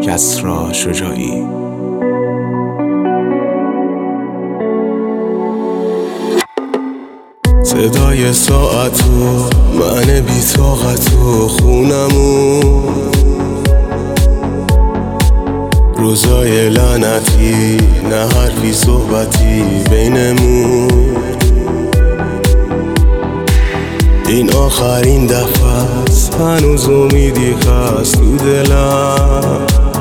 کسری شجاعی. صدای ساعتو، من بی طاقتو، خونمون روزای لعنتی، نه حرفی صحبتی بینمون. این آخرین دفعه است، هنوز امیدی هست تو دلم.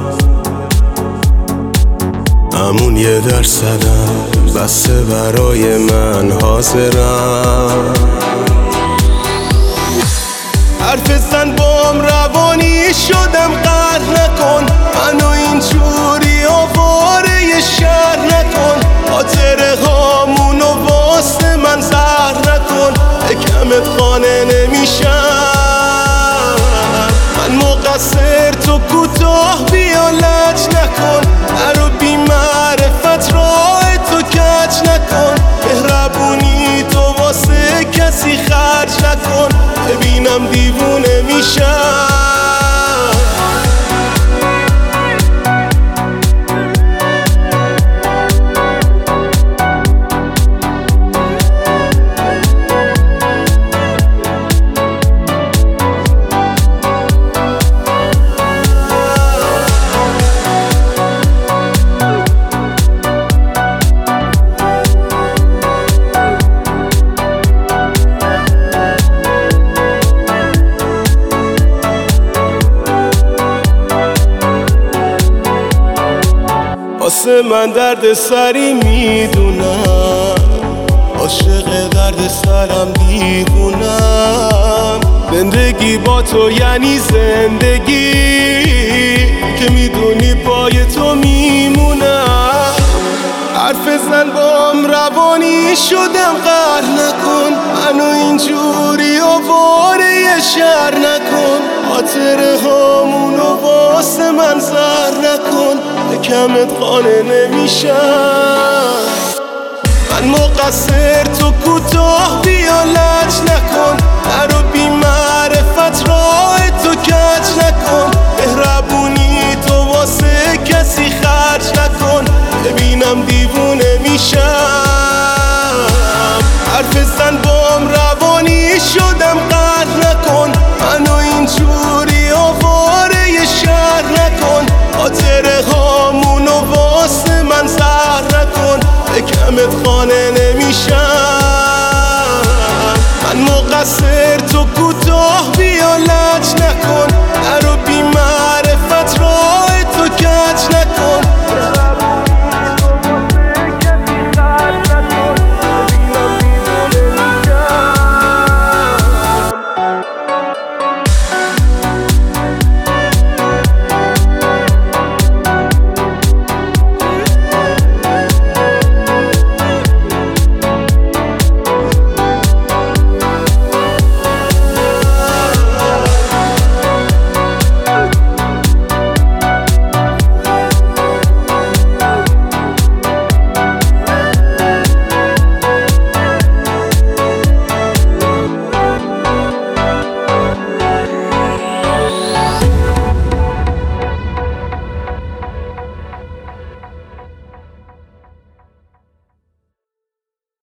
همون 1% بسته برای من حاضرم. حرف زن بام روانی شدم، قهر نکن منو اینجوری آواره شهر نکن. خاطره هامونو واسه من زهر نکن، کمت خانه نمیشم. من مقصر، تو کوتاه بیا لج نکن. نرو بی معرفت راه تو کج نکن. مهربونی تو واسه کسی خرج نکن، ببینم دیوونه میشم. واسه من درد سری میدونم، عاشق درد سرم دیوونم. زندگی با تو یعنی زندگی که میدونی پای تو میمونم. حرف زن بام روانی شدم، قهر نکن منو اینجوری آواره شهر نکن. خاطره هامونو واسه من زهر نکن، کمت خانه نمیشم. من مقصر، تو کوتاه بیا لج نکن. نرو بی